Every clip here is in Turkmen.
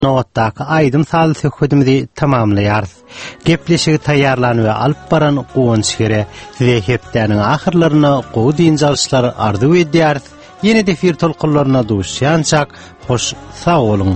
Nowatdaky aýdym sal söhbetimizi tamamlaýarys. Gepleşigi taýýarlanyp we alyp baran Gowunç Gere size hepdeniň ahyrlaryna gowy diýençalşlar ardy edýär. Ýene de efir tolkunlaryna duşýançak hoş sag bolun.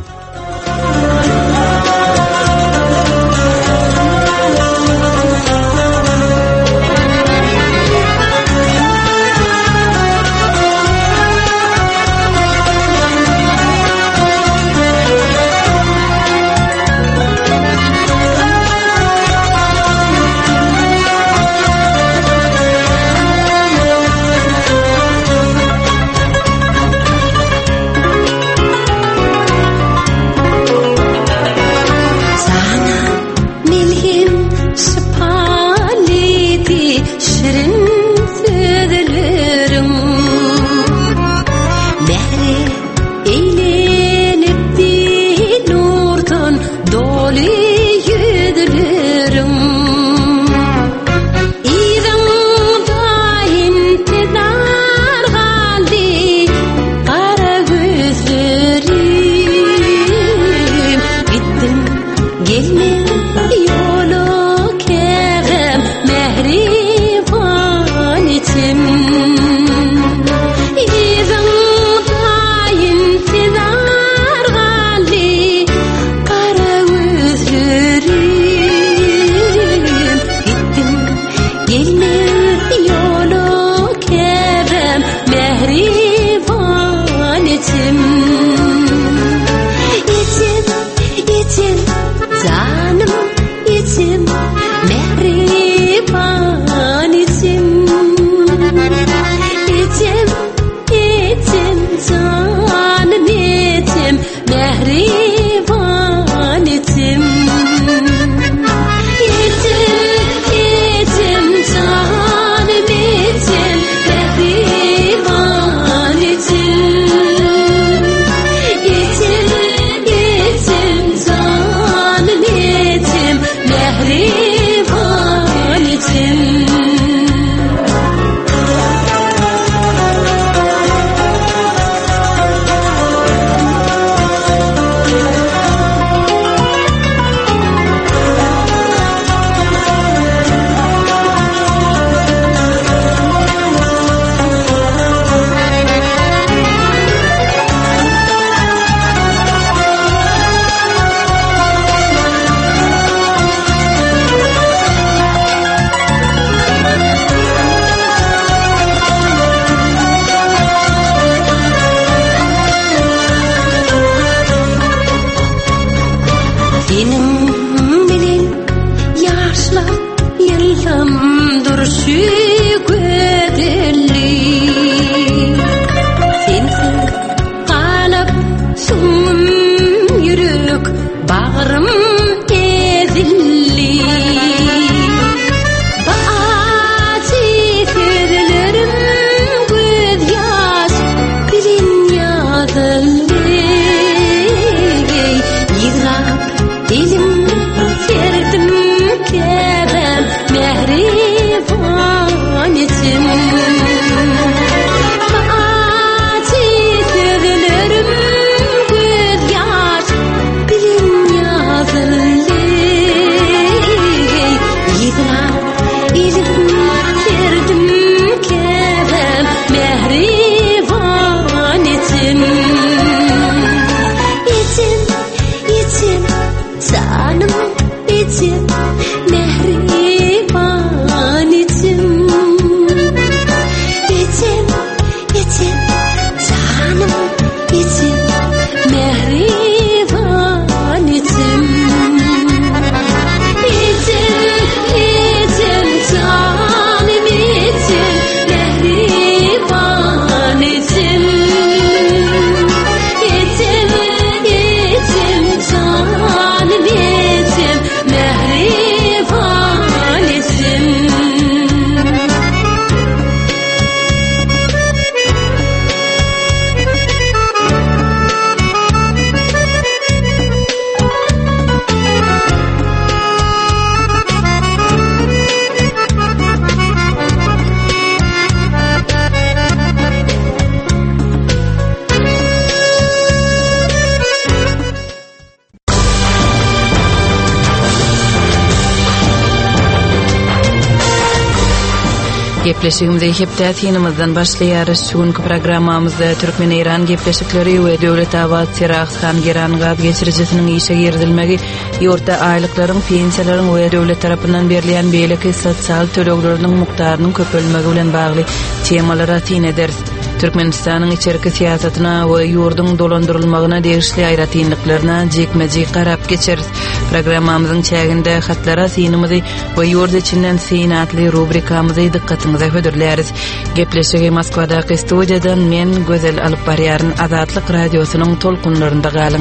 Gepleşigimizde hepdätinimizden başlaýarys. Şuňky programmamyzda Türkmen-Iran gepleşikleri we döwlet awat Serahsan Geran gaz geçiricisiniň işe girdilmegi, ýurtda aýlyklaryň, pensiýalaryň we döwlet tarapyndan berilýän beýleki sosial tölegleriniň mukdarynyň köpelmegi bilen bagly temalara tin ederiz. Türkmenistanyň içerki siýasatyna we ýurdun dolandyrylmagyna degişli aýratynlyklaryna jekmejik garap geçeriz. Programmamyzyň çäginde hatlara synymyzy we ýurt içinden synatly rubrikamyzy dikkatiňize hödürläris. Gepleşigi Moskwadaky studiýadan men Gözel alyp barýaryn Azatlyk radiosynyň tolkunlarynda galyň.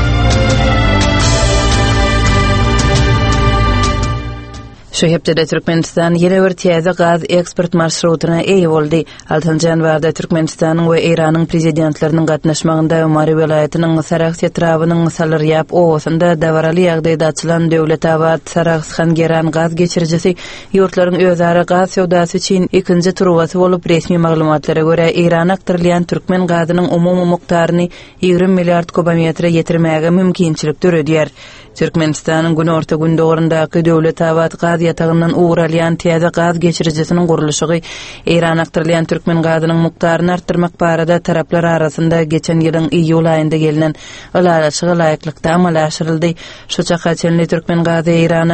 Şu hepde Türkmenistan ýene bir täze gaz eksport marşrutyna eýe boldy. 6-njy ýanwarda Türkmenistanyň we Iranyň prezidentleriniň gatnaşmagynda Umary welaýatynyň Sarax etrawynyň Salyryap owasynda dawaraly ýagdaýda açylan döwlet awat Saraxsan Geran gaz geçirjisi ýurtlaryň özara gaz sowdasy üçin ikinji turwasy bolup resmi maglumatlara görä Iran aktarylýan türkmen gazynyň umumy mukdaryny 20 milliard kubometre ýetirmäge mümkinçilik töredýär. Türkmenistanyň gün orta gün döwründaky döwlet awat gaz ýatagyndan uğralýan täze gaz geçirjisiniň gurulşy Iran aktarylýan türkmen gazynyň mukdaryny artdyrmak barada taraplar arasynda geçen ýylyň iýul aýynda gelinen ulaşygy laýyklykda amala aşyryldy. Şu çaka çenli türkmen gazy Irana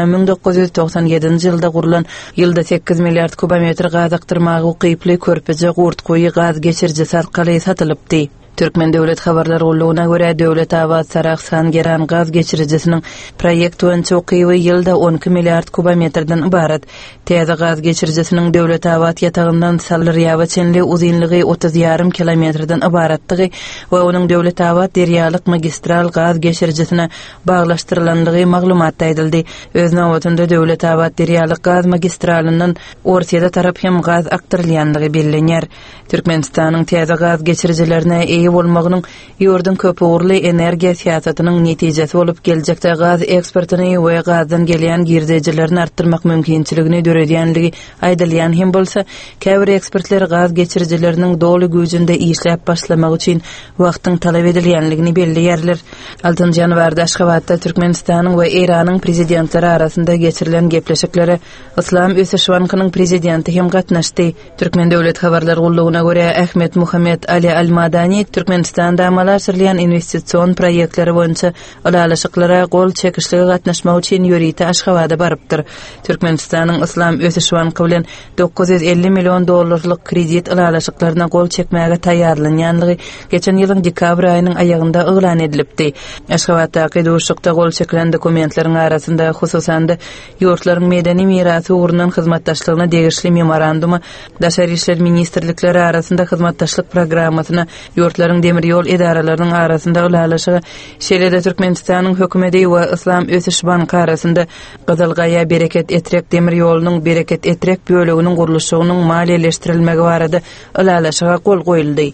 1997-nji ýylda gurulan ýylda 8 milliard kubometr gaz aktyrmagy ukyply körpüje gurtgoýy gaz geçirjisi arkaly satylypdy. Türkmen döwlet habarlary gullugyna görä döwlet awat Saraxsan Geran gaz geçirjisiniň proýekt boýunça ukyby ýylda 12 milliard kubometrden ibarat. Täze gaz geçirjisiniň döwlet awat ýatagyndan Salyryaba çenli uzunlygy 30,5 kilometrden ibaratdygy we onuň döwlet awat derýalyk magistral gaz geçirjisine baglaşdyrylandygy maglumatda edildi. Öz nawatynda döwlet awat derýalyk gaz magistralyndan Orsiýada tarap hem gaz aktarylýandygy bellenýär. Türkmenistanyň täze gaz geçirjilerine bolmagynyň ýurdun köp uğurly energiýa siýasatynyň netijesi bolup geljekde gaz eksportyny we gazdan gelýän girdijilerini artdyrmak mümkinçiligini döredýänligi aýdylýan hem bolsa, käbir ekspertler gaz geçirjileriniň doly güýjünde işläp başlamak üçin wagtyň talap edilýänligini belliýärler. 6-njy ýanwarda Aşgabatda Türkmenistanyň we Iranyň prezidentleri arasynda geçirilen gepleşiklere Islam Ösüşwanyň prezidenti hem gatnaşdy. Türkmen döwlet habarlary gullugyna görä Ahmet Muhammed Ali Al-Madani Türkmenistanda amala aşyrylýan investision proýektleri boýunça ulaşyklara gol çekişlige gatnaşmak üçin ýörite Aşgabada barypdyr. Türkmenistanyň Islam Ösüşwanyň bilen 950 million dollarlyk kredit ulaşyklaryna gol çekmäge taýýarlanýanlygy geçen ýylyň dekabr aýynyň aýagynda elan edilipdi. Aşgabatdaky duruşykda gol çekilen dokumentleriň arasynda hususan da ýurtlaryň medeni mirasy ugrundan hyzmatdaşlygyna degişli memorandumy, Daşary işler ministrlikleri arasynda hyzmatdaşlyk programmasyna ýurtlaryň demir ýol edaralarynyň arasynda ulaşygy şeýle-de Türkmenistanyň hökümeti we Islam Ösüşwanyň arasynda Gazalgaýa bereket etrek demir ýolunyň bereket etrek böleginiň gurulşygynyň maliýeleşdirilmegi barada ulaşyga gol goýuldy.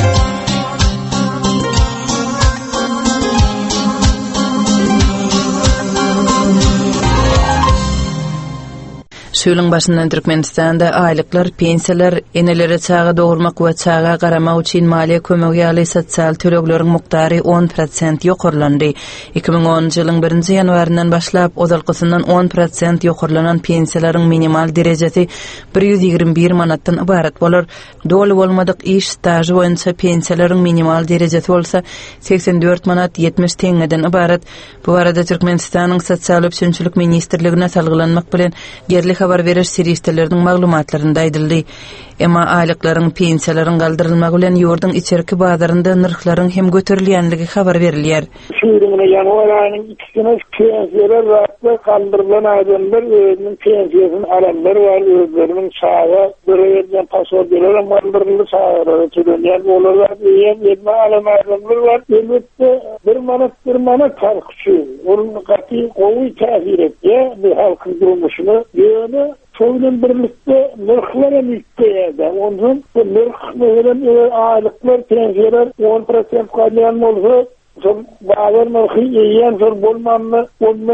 Şöýleň başyndan Türkmenistanda aýlyklar, pensiýalar, enelere çağa dogurmak we çağa garamak üçin maliýe kömegi ýaly sosial tölekleriň muktary 10% ýokurlandy. 2010-njy ýylyň 1-nji ýanwaryndan başlap ozalkysyndan 10% ýokurlanan pensiýalaryň minimal derejesi 121 manatdan ibarat bolar. Doly bolmadyk iş stajy boýunça pensiýalaryň minimal derejesi bolsa 84 manat 70 teňeden ibarat. Bu arada Türkmenistanyň sosial üçinçilik ministrligine salgylanmak bilen gerli habar beriş serýisleriniň maglumatlarynda aýdyldy. Emma aýlyklaryň, pensiýalaryň galdyrylmagy bilen ýurdun içerki bazarynda narhlaryň hem göterilýänligi habar berilýär. Şuýrumyna ýanwar aýynyň 2-sine pensiýalar wagtda kaldyrylan adamlar özüniň pensiýasyny alanlar bar, özleriniň çağa berýän pasportlaryny kaldyrylýar, çağa tölenýär bolarlar, ýetme alan adamlar bar. Elbetde bir manat fark üçin onuň gaty gowy täsir etýär bu halkyň durmuşyna. Soyunun birlikte nırklara mükteydi. Onun nırk veren aylıklar, pensiyeler 10% kalyan olsa son bazar mevki yiyen son bolmanlı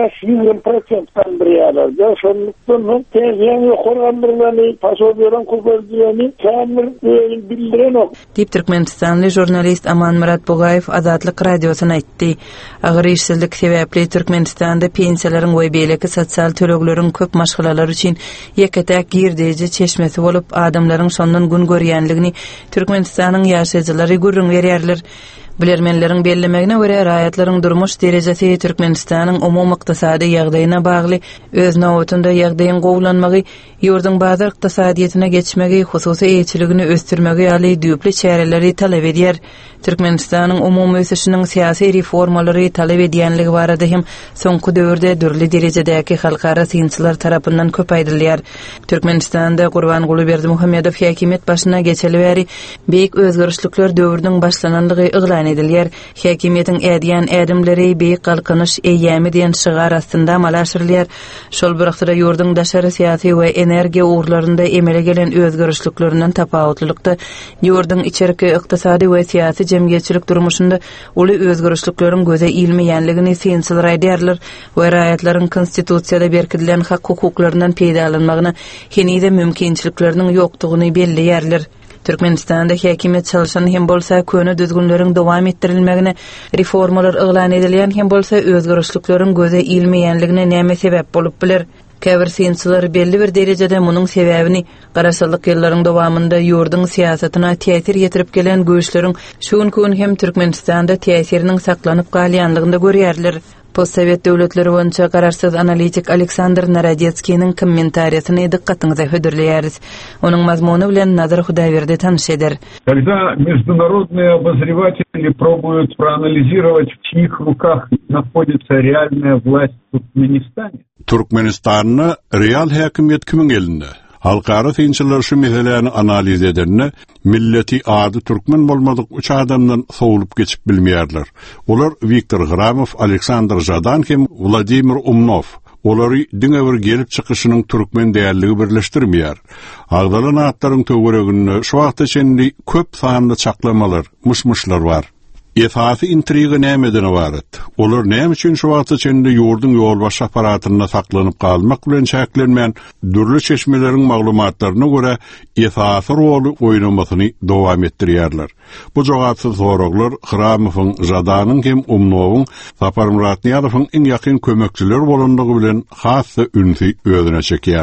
15-20% kandırıyorlar. Ya sonluktan tercihen yukarı paso veren kullanıcılarını tamir bildiren o. Deyip Türkmenistanlı jurnalist Aman Murat Bogayev Azatlyk Radiosuna aytdy. Agyr işsizlik sebäpli Türkmenistanda pensiýalaryň we beýleki sosial tölekleriň köp maşgalalar üçin ýeketäk girdiji çeşmesi bolup adamlaryň sondan gün görýänligini Türkmenistanyň ýaşaýjylary görüň berýärler. Bilermenleriň bellemegine görä raýatlaryň durmuş derejesi Türkmenistanyň umum ykdysady ýagdaýyna bagly öz nowatynda ýagdaýyň gowlanmagy, ýurdun bazar ykdysadyýetyne geçmegi, hususy eýçiligini östürmegi ýaly düýpli çäreleri talap edýär. Türkmenistanyň umum ösüşiniň syýasy reformalary talap edýänligi barada hem soňky döwürde dürli derejedäki halkara synçylar tarapyndan köp aýdylýar. Türkmenistanda Gurban Gulyberdimuhammedow häkimet başyna geçeli bäri beýik özgörüşlikler döwürüniň başlananlygy yglan edilýär. Häkimetiň edýän ädimleri beýik galkynyş eýämi diýen şygar astynda amalaşdyrylýar. Şol bir wagtda ýurdun daşary syýasy we energiýa ugrlarynda emele gelen özgörüşliklerinden tapawutlykda ýurdun içerki ykdysady we syýasy jemgyýetçilik durmuşynda uly özgörüşlikleriň göze ilmeýänligini synçylar aýdýarlar we raýatlaryň konstitusiýada berkidilen hak hukuklarinden peýdalanmagyna henide mümkinçilikleriniň ýokdugyny belleýärler. Türkmenistanda häkimet çalışan hem bolsa köne düzgünleriň dowam etdirilmegine, reformalar yglan edilýän hem bolsa özgörüşlikleriň göze ilmeýänligine näme sebäp bolup biler? Käbir synçylar belli bir derejede munyň sebäbini garaşsyzlyk ýyllaryň dowamında ýurdun syýasatyna täsir ýetirip gelen göçleriň şunkun hem Türkmenistanda täsiriniň saklanyp galýanlygynda görýärler. Postsovet döwletleri boýunça gararsyz analitik Aleksandr Narodetskiň kommentariýasyny dikkatyňize hödürleýäris. Onuň mazmuny bilen Nazar Hudaýberdi tanış eder. Когда международные обозреватели пробуют проанализировать, в чьих руках находится реальная власть в Туркменистане. Turkmenistan'ı real häkimiýet kimiň elinde? Halkara synçylar şu meseleni analiz edenne, milleti ady türkmen bolmadyk üç adamdan sowulup geçip bilmeýärler. Olar Viktor Hramov, Aleksandr Zadan hem Vladimir Umnov. Olary diňe gelip çykyşynyň türkmen däýerligi birleşdirmeýär. Agdalan atlaryň töwereginde şu wagta içinde köp sanly çaklamalar, mışmışlar bar. Esasy intriga nämeden ibaret? Olar näme üçin şu wagta içinde ýurdun ýolbaşy aparatyna saklanyp galmak bilen çäklenmän dürli çeşmeleriň maglumatlaryna görä esasy roly oýnamasyny dowam etdirýärler. Bu jogapsyz soraglar Hramowyň, Zadanyň hem Umnowyň, Sapar Muratniýadowyň iň ýakyn kömekçiler bolandygy bilen hasy ünsi özüne çekýär.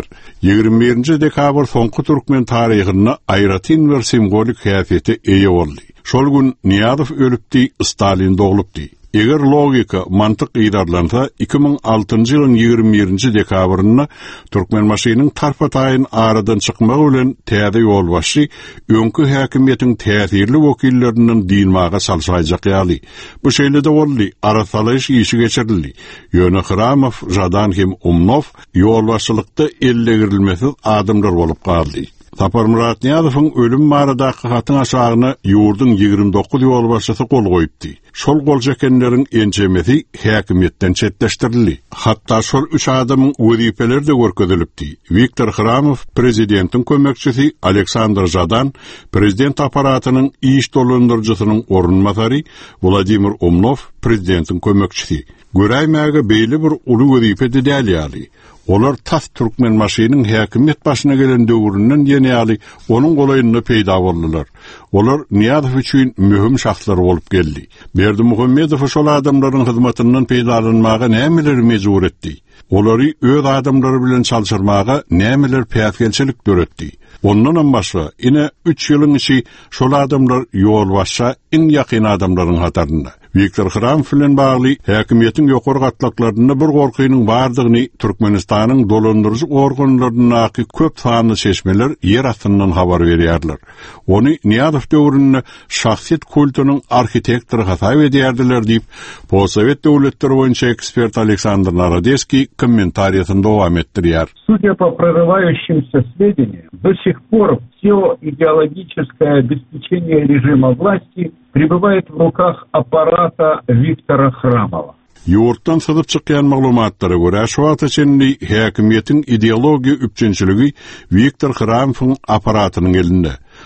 21 dekabr soňky türkmen taryhyna aýratyn bir simbolik häsiýeti eýe boldy. Şol gün Niyadow ölüpdi, Stalin doğulupdi. Eger logika, mantyk ýydarlansa 2006-njy ýylyň 21 dekabrynda Türkmen maşynyň tarpataýyn aradan çykmagy bilen täze ýolbaşy öňkü häkimiýetiň täsirli wekillerinden diýilmäge salşaýjak ýaly. Bu şeýlede boldy, arasalaş işi geçirildi. Ýöne Hramov, Zadan hem Umnov ýolbaşçylykda ellegirilmesiz adamlar bolup galdy. Sapar Muratniýadowyň ölüm maradaky hatyň aşagyna ýurdun 29 ýolbaşçysy kol goýupdy. Şol gol çekenleriň ençemesi häkimiýetden çetleşdirildi. Hatda şol üç adamyň wezipeleri de görkezilipdi. Viktor Hramov, prezidentiň kömekçisi, Aleksandr Zadan, prezident aparatynyň iş dolandyrjysynyň orunmasary, Vladimir Umnov, prezidentiň kömekçisi. Göräýmäge beýle bir uly wezipe dälýärli. Olar tas türkmen maşynyň häkimiýet başyna gelen döwründen ýene onuň golaýyny peýda boldylar. Olar Niýadow üçin mühim şahslar bolup geldi. Berdimuhammedow şol adamlaryň hyzmatynyň peýdalanmagy nämeler mejbur etdi? Olary öz adamlary bilen çalşyrmaga nämeler päsgelçilik döretdi? Ondan başga ine 3 ýylyň içi şol adamlar ýolbaşa iň ýakyn adamlaryň hatarynda. Viktor Hramov bilen bagly häkimiýetiň ýokary gatlaklaryna bir gorkynyň bardygyny Türkmenistanyň dolandyrjy organlarynyňky köp sanly çeşmeler ýer astyndan habar berýärler. Ony Niýadow döwründe şahsiýet kulturynyň arxitektory hasaýp edýärdiler diýip Postsovet döwletleri boýunça ekspert Aleksandr Narodetskiy kommentariýasyny dowam etdirýär. Судя по прорывающимся сведениям, до сих пор все идеологическое обеспечение режима власти пребывает в руках аппарата Виктора Храмова. Ýurtdan syzyp çykýan maglumatlara görä şu wagta içinde häkimiýetiň ideologiýa üpçünçiligi Viktor Hramowyň aparatynyň elinde.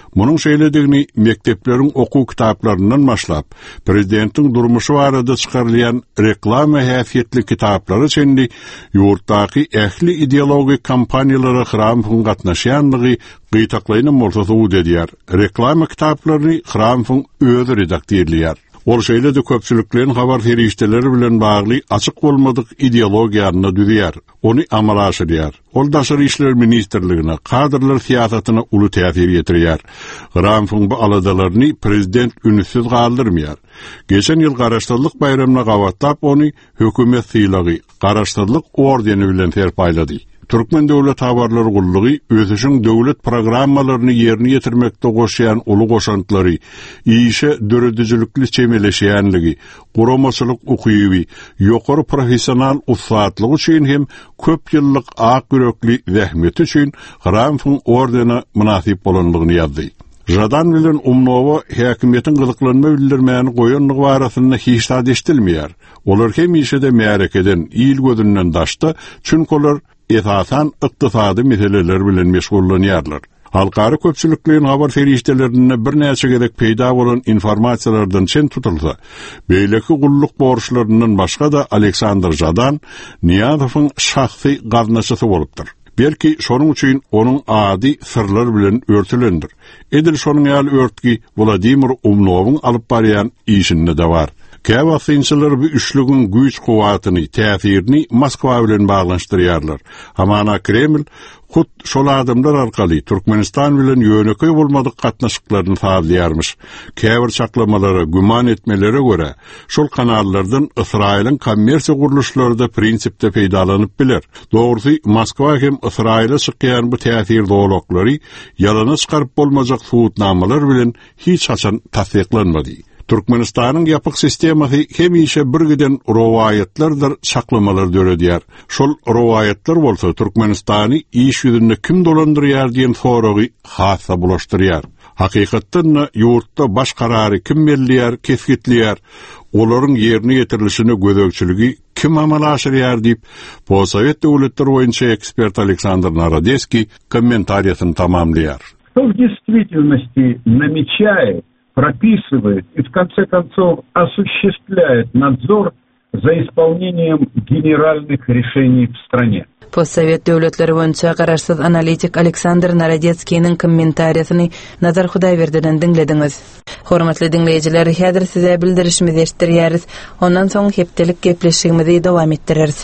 Munun şeýledigini mektepleriň okuw kitaplaryndan başlap, prezidentiň durmuşy barada çykarylýan reklama häsiýetli kitaplary çendi ýurtdaky ähli ideologik kampaniýalara Hramovň gatnaşýanlygy gytaklaýan bolsa edýär. Reklama kitaplaryny Hramovň özü redaktorlýar. Ol şeýle de köpçüliklerin habar ferişteleri bilen bagly açyk bolmadyk ideologiýaryny düzýär, ony amala aşyrýar. Ol daşary işler ministrligine, kadrlar siýasatyna uly täsir ýetirýär. Hramovň bu aladalaryny prezident ünsiz galdyrmýar. Geçen ýyl Garaşdyrlyk bayramyna gawatlap ony hökümet syýlagy, Garaşdyrlyk ordeni bilen terpaýlady. Türkmen Döwlet Habarlary Gullugy özüň döwlet programmalaryny ýerine ýetirmekde goşýan uly goşantlary, işe döredijilikli çemeleşýänligi, guramaçylyk ukyby, ýokary professional usatlygy üçin hem köp ýyllyk ak yürekli zähmeti üçin Hramovň ordeni münasip bolanlygyny ýazdy. Jadan bilen umnowa häkimiýetiň gyzyklanma bildirmäni goýanlygy barasynda hiç tad eşdilmeýär. Olar hem işede märekeden, ýyl gözünden daşdy, çünki olar esasan ykdysady meseleler bilen meşgullanýarlar. Halkary köpçüliklerin habar feriştelerine bir näçe gerek peýda bolan informasiýalardan çen tutulsa, beýleki gulluk borçlarından başga da Aleksandr Jadan Niyazowyň şahsy gaznaçysy bolupdyr. Belki şonuň üçin onuň ady sırlar bilen örtülendir. Edil şonuň ýaly örtki Vladimir Umnowyň alyp barýan işinde de bar. Käwasynçylar bu üçlügiň güýç kuwatyny, täsirini Moskwa bilen baglanşdyrýarlar. Hamana Kreml hut şol adamlar arkaly Türkmenistan bilen ýöneköý bolmadyk gatnaşyklaryny sağlaýarmyş. Käbir çaklamalara güman etmelere göre şol kanallardan Israýlyň kommersiýa guruluşlarynda prinsipde peýdalanyp biler. Dogrusy Moskwa hem Israýla çykýan bu täsir dowlatlary ýalana çykaryp bolmajak suwutnamalar bilen hiç haçan tasdiklanmady. Türkmenistanyň ýapyk sistemasy hemişe birgiden rowaýatlardyr, çaklamalar döredýär. Şol rowaýatlar bolsa Türkmenistany iş ýüzünde kim dolandyrýar diýen soragy hassa bulaşdyrýar. Hakykatdan ýurtda baş karary kim belliýär, kesgitliýär, olaryň ýerine ýetirilişine gözegçiligi kim amala aşyrýar diýip, Possovet döwletleri boýunça ekspert Aleksandr Narodeski kommentariýasyny tamamlaýar. Кто в действительности намечает, прописывает и в конце концов осуществляет надзор за исполнением генеральных решений в стране. Postsovet döwletleri boýunça garaşsyz analitik Aleksandr Narodetskiň kommentariýasyny Nazar Hudaýberdiňden dinlediňiz. Hormatly dinleýijiler, häzir size bildirişimizi eşitdirýäris. Ondan soň hepdelik gepleşigimizi dowam etdireriz.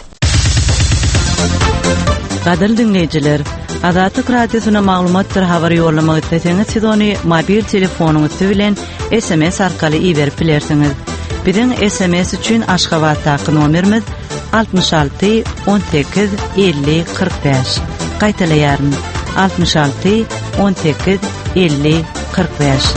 Gadyr dinleýijiler, Azatlyk radiosyna maglumat habar ýollamak isleseňiz, siz ony mobil telefonuňyz bilen SMS arkaly iýerip bilersiňiz. Biziň SMS üçin Aşgabatdaky nomerimiz 66 18 50 45. Gaýtalaýaryn 66 18 50 45.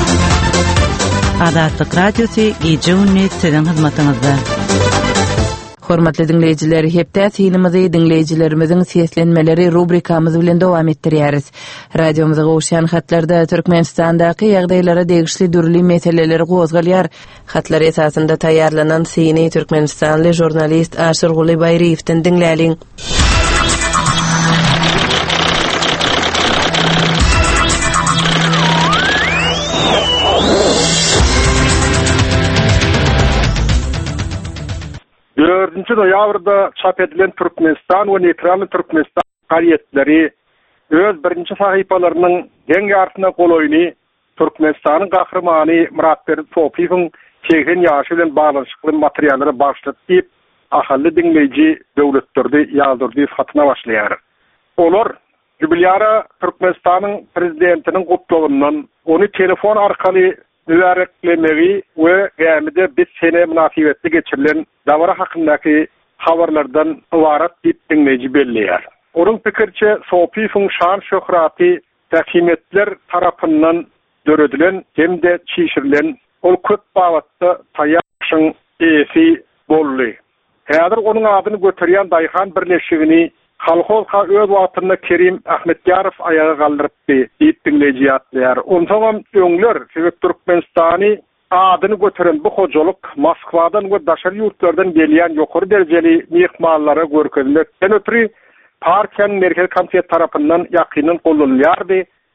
Azatlyk radiosy gece ünni sizin hyzmatyňyzda. Hormatly dinleýijiler, hepde synymyzy dinleýijilerimizin seslenmeleri rubrikamyz bilen dowam etdirýäris. Radiomyza gowşan hatlarda Türkmenistandaky ýagdaýlara degişli dürli meseleleri gozgalýar. Hatlar esasında taýýarlanan syny Türkmenistanly jurnalist Aşyr Guly Baýryewden dinläliň. Noyabrda çap edilen Türkmenistan we Neytral Türkmenistan gaýetleri öz birinji sahypalarynyň geň ýartyna goloýny Türkmenistanyň gahrymany Muratber Sofiýewiň çegen ýaşy bilen baglanşykly materiallary başlatyp ahally dinleýiji döwletleri ýazdyrdy fatna başlaýar. Olar jubilyara Türkmenistanyň prezidentiniň gutlawynyň ony telefon arkaly mübareklemegi we gämide biz sene münasibetli geçirilen davara hakyndaky habarlardan ibarat diýip dinleýiji belliýär. Onuň pikirçe Sofiýewiň şan şöhraty täkimetler tarapyndan döredilen hemde çişirilen ol köp bagatda taýýaşyň esi boldy. Häzir onuň adyny göterýän daýhan birleşigini Halkha öz wagtynda Kerim Ahmetýarow ayaga galdyrypdy diýip dinleýiji ýatlaýar. Ondan öňler Türkmenistany adyny götüren bu hojalyk Moskwadan we daşary ýurtlardan gelýän ýokary derejeli mehmanlara görkezilmekden ötürü partiýanyň merkez komiteti tarapyndan ýakynyn gollanýardy.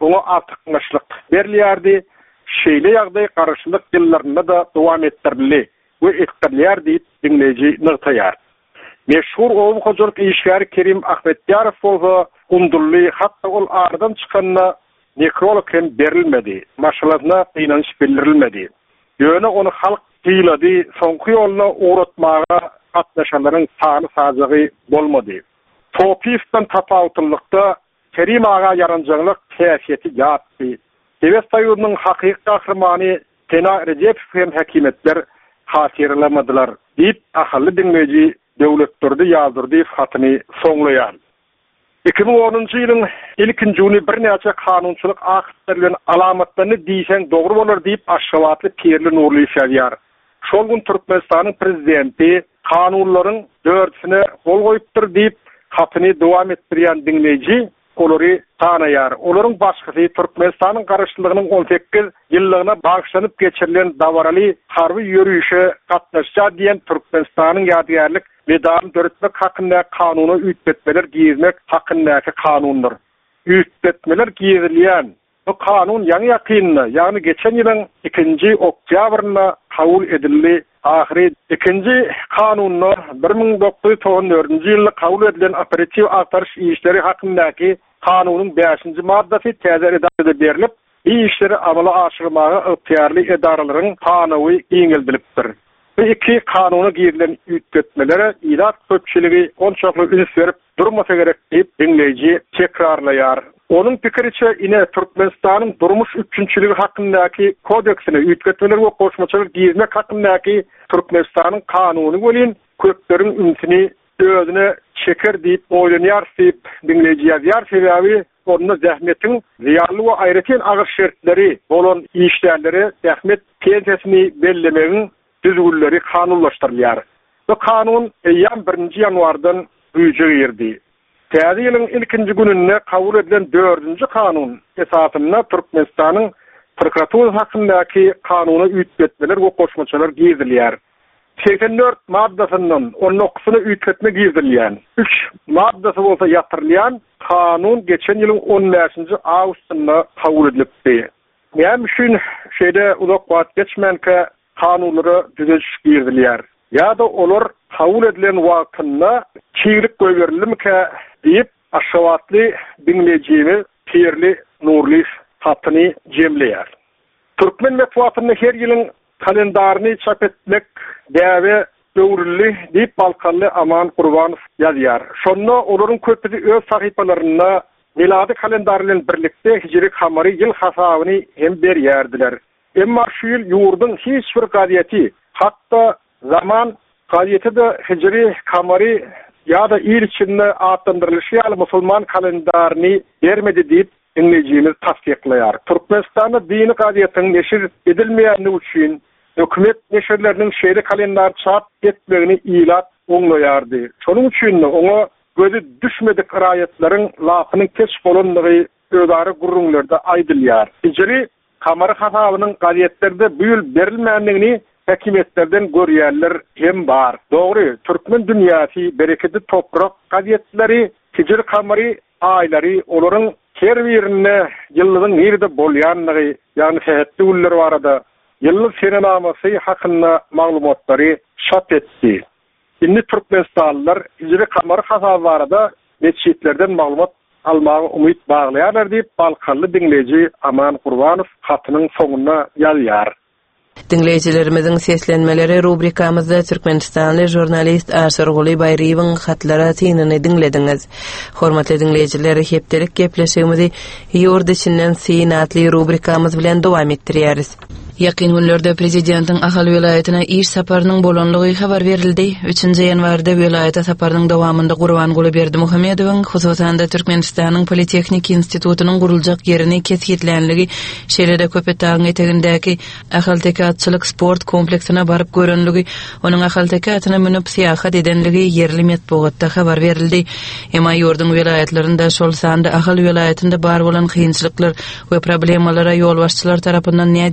ona artıqmışlyk berilýärdi. Şeýle ýagdaý garaşlyk ýyllarynda da dowam etdirildi we etdirilýär diýip dinleýiji nyktaýar. Meşhur oğul hocalyk işgäri Kerim Ahmetdiýarow bolsa undurly hatda ol aradan çykanyna nekrolog hem berilmedi. Maşalatyna ynanyş bildirilmedi. Ýöne onu halk diýildi, soňky ýoluna uğratmaga gatnaşanlaryň sany sajagy bolmady. Topifdan tapawutlykda Kerim aga yaranjaglyk täsiri ýatdy. Devlet Tayyur'un hakyky gahrmany Tena Recepov hem häkimetler hatırlamadylar diýip ahly dinleýiji döwletleri ýazdyrdy hatyny soňlaýar. 2010-njy ýylyň ilkinji ýyly birnäçe kanunçylyk aktleriň alamatlaryny diýsen dogry bolar diýip Aşgabatly Pirli Nurly şäýär. Şol gün Türkmenistanyň prezidenti kanunlaryň 4-sine gol goýupdyr diýip hatyny dowam etdirýän dinleýiji olary tanaýar. Olaryň başgasy Türkmenistanyň garaşlygynyň 18 ýyllygyna bagşlanyp geçirilen dawaraly harby ýürüýüşe gatnaşjak diýen Türkmenistanyň ýadygärlik medalyny döretmek hakynda kanuny üýtmetmeler giyizmek hakyndaky kanunlar. Üýtmetmeler giyirilýän bu kanun ýa-ni ýakynly, ýagny geçen ýylyň 2-nji oktýabrynda kabul edildi. Ahiri 2-nji kanuny 1994-nji ýylda kabul edilen operativ agtarış işleri hakyndaky kanunyň 5-nji maddasy täze redaksiýada berilip, işleri amala aşyrmaga ygtyarly edaralaryň tanawy iňildilipdir. Bu iki kanuny girilen üýtmetmelere ýa-da köpçiligi onçakly üns berip durmasa gerek diýip dinleýiji tekrarlaýar. Onun pikiriçe ine Türkmenistanyň durmuş üçünçiligi hakyndaky kodeksine üýtmetmeler we goşmaçylyk giyizmek hakyndaky Türkmenistanyň kanuny bolan köpleriň ünsini özüne çeker diýip oýlanýar diýip dinleýiji ýazýar. Sebäbi onda zähmetiň realy we aýratyn agyr şertleri bolan işlerleri zähmet pensiyasini bellemegiň düzgünleri kanunlaşdyrylýar. Bu kanun ýan 1-nji ýanwardan güýje girdi. Täze ýylyň ilkinji gününde kabul edilen 4-nji kanun esasyna Türkmenistanyň prokuratura hakyndaky kanuny üýtmetmeler we goşmaçylar giýirilýär. 84 maddasynyň 19-syny üýtmetme giýirilýän. 3 maddasy bolsa ýatyrylýan kanun geçen ýylyň 15-nji awgustynda kabul edilipdi. Ýa-ni şuň şeýde uzak wagt geçmänke kanunlara düzeliş giýirilýär. Ya da olar kabul edilen wagtynda çiğlik goýberilmeke diýip Aşgabatly dinleýijimiz Pirli Nurly hatyny jemleýär. Türkmen metbuatyny her ýylyň kalendaryny çap etmek däwe döwürli diýip Balkanly Aman Gurbanow ýazýar. Şonda olaryň köpüsi öz sahypalaryna milady kalendar bilen birlikde hijri kamary ýyl hasabyny hem berýärdiler. Emma şu ýyl ýurdun hiç bir gaziýeti, hatda zaman gaziýeti de hijri kamary ýa-da ýyl içinde atlandyrylýy ýaly musulman kalendaryny bermedi diýip dinleýijimiz tasdiklaýar. Türkmenistanda dini gaziýetiň neşir edilmeýäni üçin hökümet neşirleriniň şeýle kalendar çap etmegini ilat oňlaýardy. Şonuň üçin oňa gözü düşmedik raýatlaryň lafynyň keç bolandygy özari gurrunlarda aýdylýar. Hijri kamary hasabynyň gaziýetlerde bu ýyl berilmänligini häkimetlerden görýärler hem bar. Dogry, Türkmen dünýäsi bereketli toprak gaziýetleri, hijri kamary aýlary olaryň her birine ýyllygyň nerede bolýanlygy, ýagny sehetli ýyllar barada ýyllyk senenamasy hakynda maglumatlary şat etdi. Indi Türkmenistanlylar hijri kamary hasaby barada netçitlerden maglumat almagy umyt baglaýarlar diýip Balkanly dinleýiji Aman Gurbanow hatynyň soňuna ýazýar. Dinleyijilerimizin seslenmeleri rubrikamızda Türkmenistanly jurnalist Aşyrguly Baýryýewiň hatlara tynany dinlediňiz. Hormatly dinleyijiler, hepdelik gepleşigimizi ýurt içinden synatly rubrikamyz bilen dowam etdirýäris. Ýakyn günlerde prezidentiň Ahal welaýatyna iş saparynyň bolanlygy habar berildi. 3-nji ýanwarda welaýata saparynyň dowamynda Gurbanguly Berdimuhammedowyň hususan da Türkmenistanyň Politehnik institutynyň guruljak ýerini kesgitlenligi şeýlede Köpetagyň etegindäki Ahal tekatçylyk sport kompleksine baryp görenligi, onuň Ahal tekatyna menip syýahat edenligi ýerli metbuatda habar berildi. Emma ýurdun welaýatlarynda şol sanda Ahal welaýatynda bar bolan kynçylyklar we problemalara ýol başçylar tarapyndan näme derejede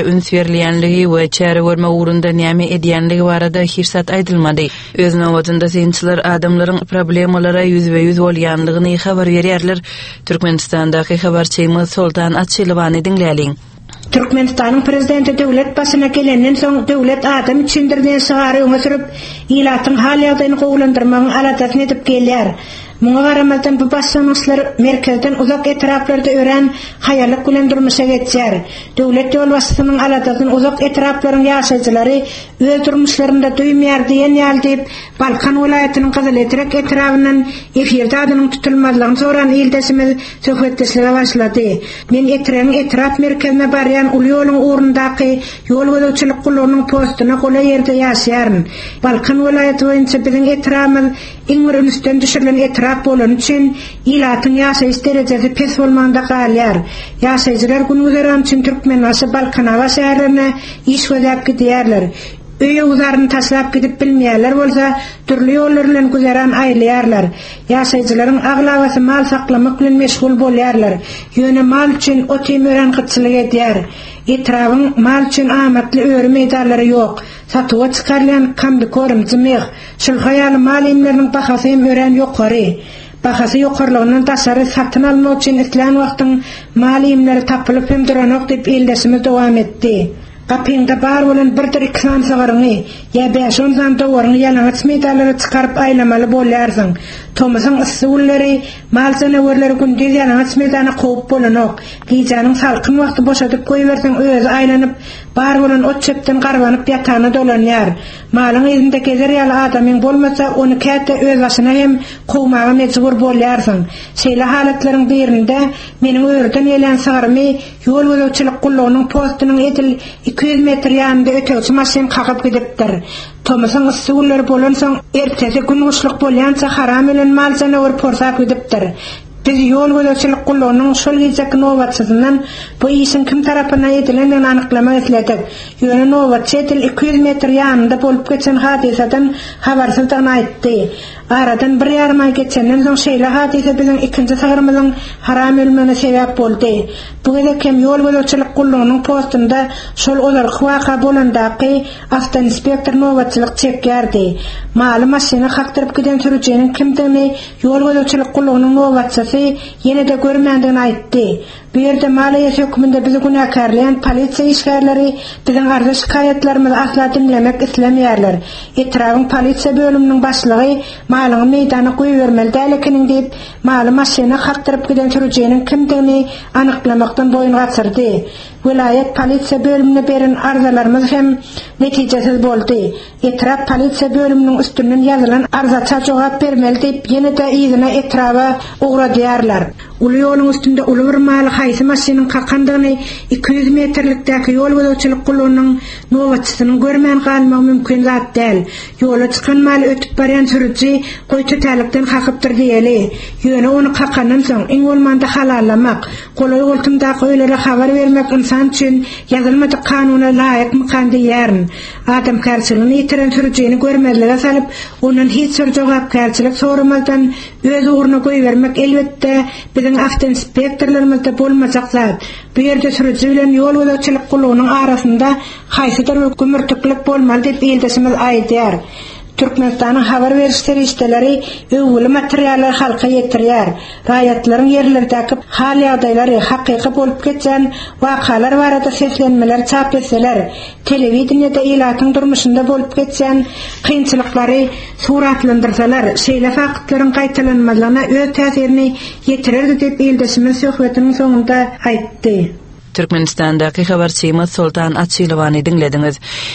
üns berilýänligi we çäre görme uğrunda näme edýänligi barada hirsat aýdylmady. Öz nowatynda synçylar adamlaryň problemlara ýüzbe-ýüz bolýanlygyny habar berýärler. Türkmenistandaky habarçymyz Sultan Atçylywany dinläliň. Türkmenistan'ın prezidenti devlet başına gelenden soň devlet adam içindirden sığary öňe ilatın hal ýagdaýyny gowlandyrmagyň aladatyny edip gelýär. Muňa garamazdan bu başlanmaçlar merkezden uzak etraplarda ören haýarlyk bilen durmuşa geçýär. Döwlet ýol başçysynyň aladatyny uzak etraplaryň ýaşaýjylary öz durmuşlarynda duýmaýar diýen ýalyp Balkan welaýatynyň Gyzyletrek etrabyndan efirde adynyň tutulmadygyny soran ýyldasymyz söhbetleşige başlady. Men etrap merkezine barýan uly ýoluň ugrundaky ýol gözegçilik gularynyň postuny gola ýerde ýaşaýaryn. Balkan welaýaty boýunça biziň etrabymyz iň ünsden düşirilen etrap bolan üçin ilatyň ýaşaýyş derejesi pes bolmanda galýar. Ýaşaýjylar günügeran üçin Türkmenbaşy Balkanawa şäherlerine iş gözäp gidýärler. Öýe uzaryny taşlap gidip bilmeýärler bolsa, türlü ýollar bilen güzeran aýlýarlar. Ýaşaýjylaryň aglawasy mal saklamak bilen meşgul bolýarlar. Ýöne mal üçin otym örençilik edýär. Etrabyň mal üçin amatly öýre meýdanlary ýok. Satyga çykarlan kamdy korumjymyk. Şol haýaly mal imleriniň bahasy hem ören ýokary. Bahasy ýokarlygyndan taşary satyn almak üçin islan wagtyň mal imleri tapylyp hem duranok diýip ildesimi dowam etdi. Kapyňda bar bolan bir tir iksan sagaryny, ýa 5-10 zam dowaryny ýalňaç meýdanlara çykaryp aýlamaly bolýarsyň. Tomysyň usullary, mal janawarlary gündüz ýalňaç meýdana goýup bolanok. Gijanyň salkyn wagty boşadyp goýbersiň özi aýlanyp, bar bolan ot çepden garbanyp ýatany dolanýar. Malyň ýerinde gezer ýaly adamyň bolmasa, ony käte öz başyna hem gowmagy mejbur bolýarsyň. Şeýle halatlaryň birinde meniň öýreden ýelen sagarmy ýol gözegçilik gularynyň postunyň edil 200 metr ýanynda ötüňçi maşyn kakyp gidipdir. Tomysyň usullary bolan soň ertesi gün uşluk bolýança haram bilen mal janawar porsap gidipdir. Biz ýol gözegçilik gularynyň şol gijek nowatçysyndan bu işin kim tarapyna edilenini anyklamak isledik. Ýöne nowatçy 200 metr ýanynda bolup geçen hadisadan habarsyzdan aýtdy. Aradan bir ýarym ay geçenden soň şeýle hadise biziň ikinji sagarymyzyň haram ölmegine sebäp boldy. Bu gelek hem ýol gözegçilik gularynyň postunda şol ozarky waka bolandaky avtoinspektor nowatçylyk çekýärdi. Maly maşyny hakdyryp giden sürüjiniň kimdigini ýol gözegçilik gularynyň nowatçysy ýene-de görmändigini aýtdy. Bu ýerde Malaýa höküminde bizi günäkarlayan polisiýa işgärleri biziň arda şikaýetlerimizi asla dinlemek islemýärler. Etrabyň polisiýa bölüminiň başlygy malyň meýdana goýbermeli dälekiniň diýip maly maşyny hakdyryp giden sürüjiniň kimdigini anyklamakdan boýun gaçyrdy. Vilayet polisiýa bölümine beren arzalarymyz hem netijesiz boldy. Etrap polisiýa bölüminiň üstünden ýazylan arzaça jogap bermeli diýip ýene-de ýygyna etraba ugradyarlar. Uly ýoluň üstünde uly bir maly haýsy maşynyň kakandygyny 200 metrlikdäki ýol gözegçilik gularynyň nowatçysynyň görmän galmagy mümkin zat däl. Ýola çykan maly ötüp barýan sürüji goýty tälikden hakypdyr diýeli. Ýöne onu kakandan soň iň bolmanda halallamak, golay ultymdaky öýlere habar bermek insan üçin ýazylmady kanuna laýyk mykany diýärn. Adamkarçylygyny ýitiren sürüjini görmezlige salyp, onuň hiç bir jogapkärçilik soramazdan öz uğruna goýbermek elbetde biziň avtoinspektorlarymyzda bolmajak zat. Bu ýerde sürüji bilen ýol gözegçilik gularynyň arasynda haýsydyr gümürtüklik bolmaly diýip ýyldasymyz aýdýar. Türkmenistanyň habar beriş serişdeleri öwgüli materiallar halka ýetirýär. Raýatlaryň ýerlerdäki hal ýagdaýlary hakyky bolup geçen wakalar barada seslenmeler çap etseler, telewizionyada ilatyň durmuşynda bolup geçen kynçylyklary suratlandyrsalar, şeýle faktlaryň gaýtalanmalygyna öz täsirini ýetirirdi diýip ýyldasymyz söhbetiniň soňunda aýtdy. Türkmenistandaky habarçymyz Sultan Atçylywany dinlediňiz.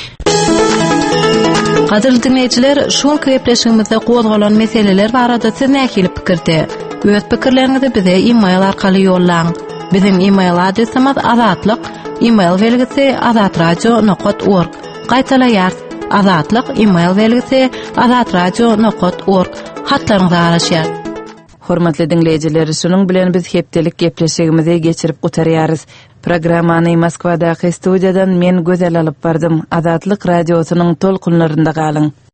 Gadyr dinleýijiler, şol gepleşigimizde gozgalan meseleler barada siz näkili pikirde? Öz pikirlerinizi bize e-mail arkaly ýollaň. Bizim e-mail adresimiz azatlyk, e-mail belgisi azatradio.org. Gaýtaýar, azatlyk e-mail belgisi azatradio.org. Hatlaryňyzy araşýar. Hormatly dinleýijiler, şunuň bilen biz hepdelik gepleşigimizi geçirip gutarýarys. Programmany Moskwadaky studiýadan men Gözel alyp bardym. Azatlyk radiosynyň tolkunlarynda galyň.